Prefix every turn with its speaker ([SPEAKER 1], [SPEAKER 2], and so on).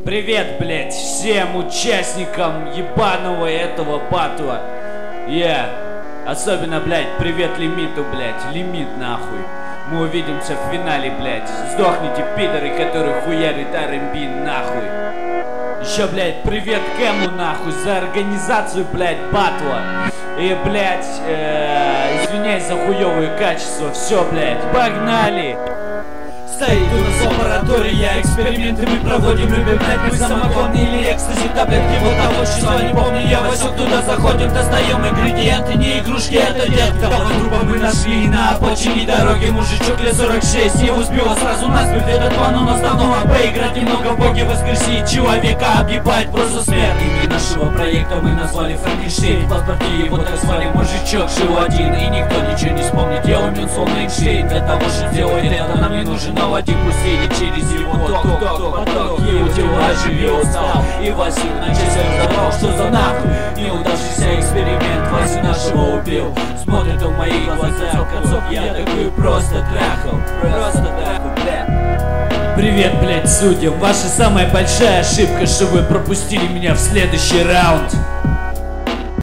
[SPEAKER 1] Привет, блять, всем участникам ебаного этого батла. Особенно, блять, привет Лимиту, блять, Лимит нахуй. Мы увидимся в финале, блять. Сдохните, пидоры, которые хуярят R&B нахуй. Еще, блять, привет Кэму нахуй за организацию, блять, батла. И, блять, извиняюсь за хуёвое качество. Все, блять, погнали!
[SPEAKER 2] Стоит у нас лаборатория, эксперименты мы проводим, любим найпы, самогон или экстази, таблетки вот того числа не помню, я Васек, туда заходим, достаем ингредиенты, не игрушки, это детка. Того трупа мы нашли на обочине дороги, мужичок лет 46, его сбило сразу насмерть, этот план у нас давно, а поиграть немного в боги, воскресить человека, объебать просто смерть. Имя нашего проекта мы назвали Франкенштейн, в паспорте его так звали, мужичок жил один, и никто ничего не вспомнит, я умен словно Эйнштейн, для того, чтобы сделать это, нам не нужен один пустили через его поток его дела живет стал. И Васю на честь разобрал, что за нахуй неудавшийся эксперимент Васю нашего убил. Смотрит он в мои глаза, в концов я такой просто трахал, бля.
[SPEAKER 1] Привет, блять, судьям, ваша самая большая ошибка, что вы пропустили меня в следующий раунд.